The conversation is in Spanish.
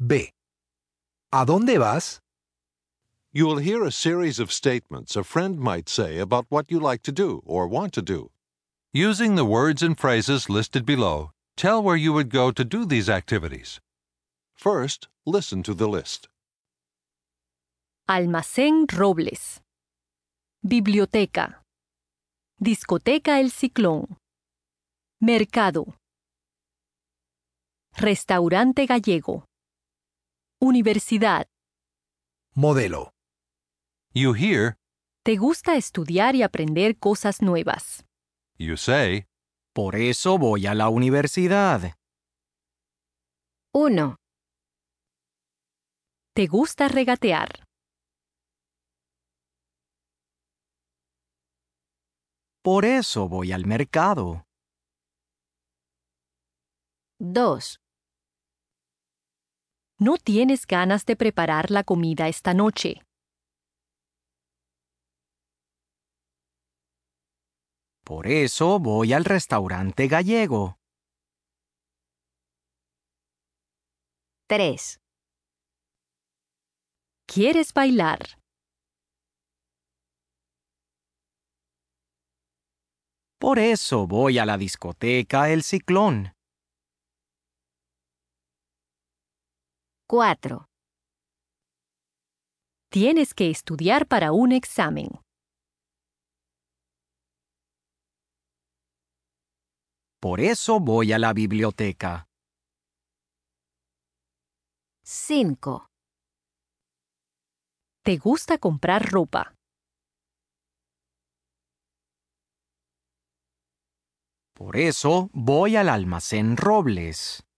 B. ¿A dónde vas? You will hear a series of statements a friend might say about what you like to do or want to do. Using the words and phrases listed below, tell where you would go to do these activities. First, listen to the list. Almacén Robles. Biblioteca. Discoteca El Ciclón. Mercado. Restaurante Gallego. Universidad. Modelo. You hear, ¿Te gusta estudiar y aprender cosas nuevas? you say, Por eso voy a la universidad. 1, ¿Te gusta regatear? Por eso voy al mercado. 2, ¿No tienes ganas de preparar la comida esta noche? Por eso voy al restaurante gallego. 3, ¿Quieres bailar? Por eso voy a la discoteca El Ciclón. 4, Tienes que estudiar para un examen. Por eso voy a la biblioteca. 5, ¿Te gusta comprar ropa? Por eso voy al almacén Robles.